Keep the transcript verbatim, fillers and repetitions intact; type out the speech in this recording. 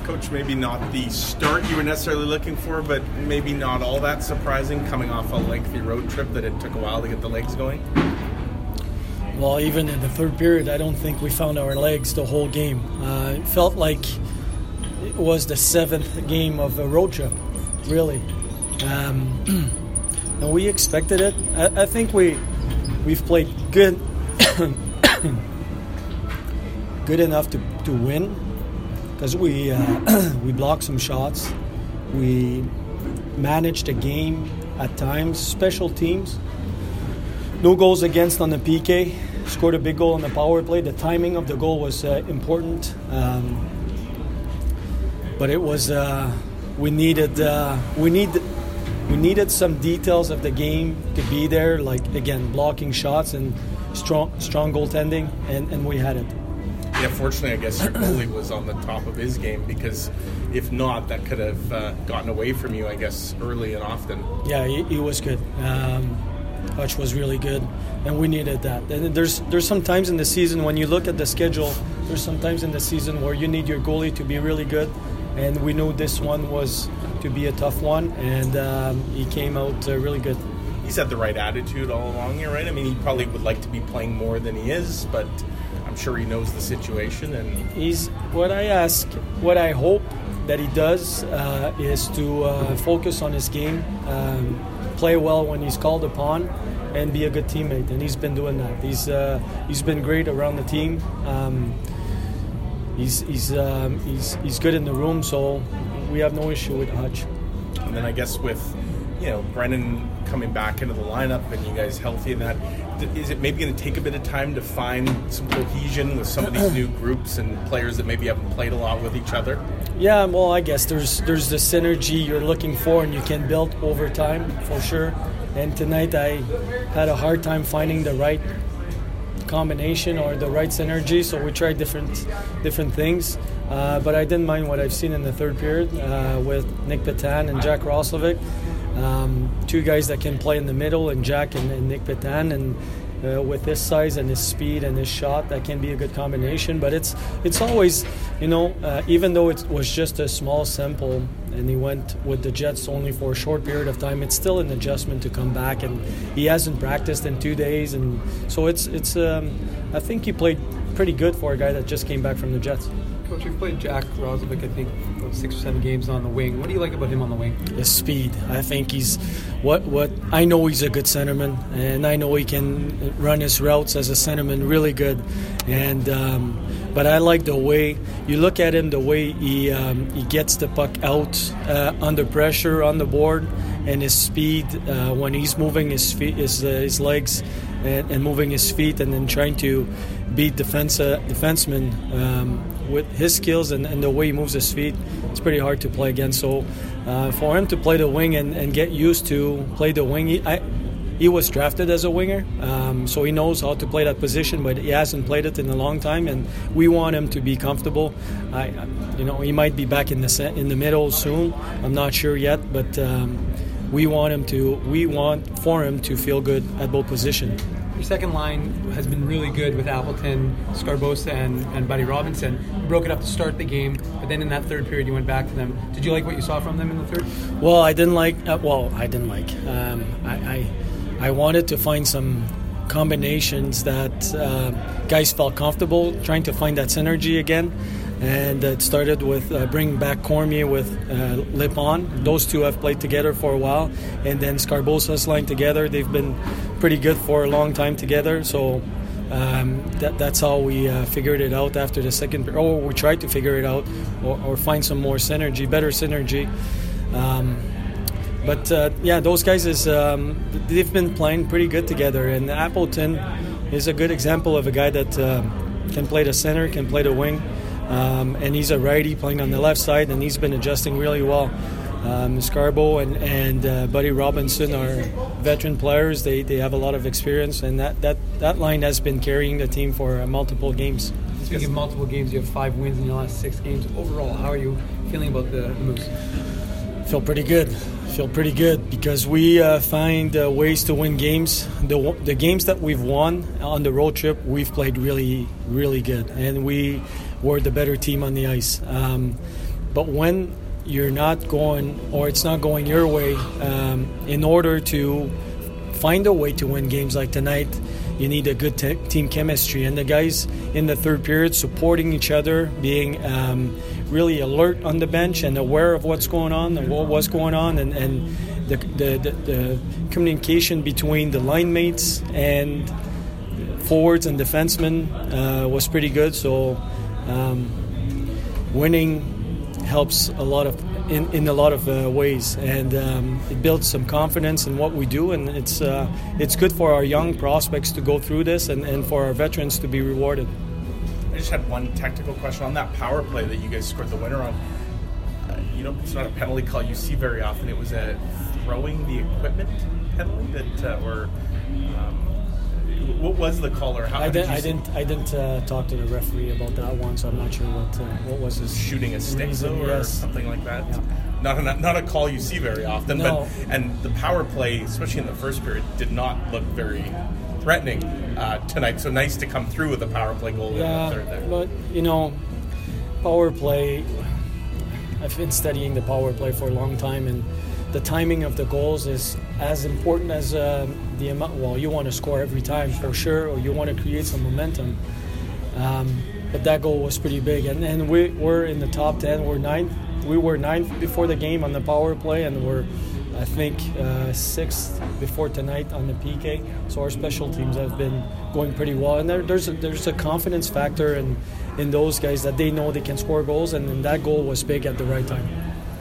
Coach, maybe not the start you were necessarily looking for, but maybe not all that surprising coming off a lengthy road trip that it took a while to get the legs going? Well, even in the third period, I don't think we found our legs the whole game. Uh, it felt like it was the seventh game of a road trip, really. Um, and we expected it. I, I think we, we've played good good enough to, to win, because we, uh, we blocked some shots. We managed the game at times, special teams. No goals against on the P K. Scored a big goal on the power play. The timing of the goal was uh, important, um, but it was uh, we needed uh, we need we needed some details of the game to be there. Like again, blocking shots and strong strong goaltending, and, and we had it. Yeah, fortunately, I guess your goalie was on the top of his game, because if not, that could have uh, gotten away from you, I guess, early and often. Yeah, he, he was good. Um, Hutch was really good, and we needed that. And there's there's some times in the season when you look at the schedule, there's some times in the season where you need your goalie to be really good, and we knew this one was to be a tough one, and um, he came out uh, really good. He's had the right attitude all along here, right? I mean, he probably would like to be playing more than he is, but I'm sure he knows the situation. And he's what I ask, what I hope that he does uh, is to uh, focus on his game. Um, play well when he's called upon, and be a good teammate, and he's been doing that. He's uh, he's been great around the team. Um, he's he's um, he's he's good in the room, so we have no issue with Hutch. And then I guess with, you know, Brennan coming back into the lineup and you guys healthy and that, is it maybe going to take a bit of time to find some cohesion with some of these new groups and players that maybe haven't played a lot with each other? Yeah, well, I guess there's there's the synergy you're looking for, and you can build over time for sure. And tonight I had a hard time finding the right combination or the right synergy, so we tried different different things. Uh, but I didn't mind what I've seen in the third period uh, with Nick Petan and Jack Roslovic. Um, two guys that can play in the middle, and Jack and, and Nick Petan, and uh, with his size and his speed and his shot, that can be a good combination. But it's it's always, you know, uh, even though it was just a small sample and he went with the Jets only for a short period of time, it's still an adjustment to come back, and he hasn't practiced in two days, and so it's it's. Um, I think he played pretty good for a guy that just came back from the Jets. Coach, you've played Jack Roslovic, I think, about six or seven games on the wing. What do you like about him on the wing? His speed. I think he's what what I know he's a good centerman, and I know he can run his routes as a centerman really good. And um, but I like the way you look at him, the way he um, he gets the puck out uh, under pressure on the board, and his speed uh, when he's moving his feet, his uh, his legs, and, and moving his feet, and then trying to beat defense uh, defensemen. Um, with his skills and, and the way he moves his feet, it's pretty hard to play against. So uh, for him to play the wing and, and get used to play the wing, he, I, he was drafted as a winger, um, so he knows how to play that position, but he hasn't played it in a long time, and we want him to be comfortable. I, you know, he might be back in the in the middle soon. I'm not sure yet, but um, we want him to. We want for him to feel good at both positions. Your second line has been really good with Appleton, Scarbosa, and, and Buddy Robinson. You broke it up to start the game, but then in that third period you went back to them. Did you like what you saw from them in the third? Well, I didn't like. Uh, well, I didn't like. Um, I, I I wanted to find some combinations that uh, guys felt comfortable trying to find that synergy again. And it started with uh, bringing back Cormier with uh, Lipon. Those two have played together for a while. And then Scarbosa's line together. They've been pretty good for a long time together. So um, that, that's how we uh, figured it out after the second period. Or we tried to figure it out or, or find some more synergy, better synergy. Um, but, uh, yeah, those guys, is um, they've been playing pretty good together. And Appleton is a good example of a guy that uh, can play the center, can play the wing. Um, and he's a righty playing on the left side, and he's been adjusting really well. Um, Scarbo and, and uh, Buddy Robinson are veteran players. They they have a lot of experience, and that, that, that line has been carrying the team for uh, multiple games. Speaking of multiple games, you have five wins in your last six games. Overall, how are you feeling about the, the Moose? Feel pretty good. Feel pretty good because we uh, find uh, ways to win games. The the games that we've won on the road trip, we've played really, really good, and we were the better team on the ice. Um, but when you're not going, or it's not going your way, um, in order to find a way to win games like tonight, you need a good te- team chemistry. And the guys in the third period supporting each other, being um, really alert on the bench and aware of what's going on and what was going on, and, and the, the, the, the communication between the line mates and forwards and defensemen uh, was pretty good. So um, winning helps a lot of in, in a lot of uh, ways, and um, it builds some confidence in what we do, and it's uh, it's good for our young prospects to go through this, and, and for our veterans to be rewarded. I just had one technical question on that power play that you guys scored the winner on. Uh, you know, it's not a penalty call you see very often. It was a throwing the equipment penalty that, uh, or um, what was the call, or how? I, did did, I didn't. I didn't uh, talk to the referee about that one, so I'm not sure what uh, what was his shooting a stick reason, or yes. something like that. Yeah. Not a, not a call you see very often, No. but and the power play, especially in the first period, did not look very threatening uh, tonight. So nice to come through with a power play goal Yeah, in the third there. but you know, power play. I've been studying the power play for a long time, and the timing of the goals is as important as uh, the amount. Well, you want to score every time for sure, or you want to create some momentum. Um, but that goal was pretty big, and, and we, we're in the top ten. We're ninth. We were ninth before the game on the power play, and we're, I think, uh, sixth before tonight on the P K. So our special teams have been going pretty well, and there, there's a, there's a confidence factor in in those guys that they know they can score goals, and, and that goal was big at the right time.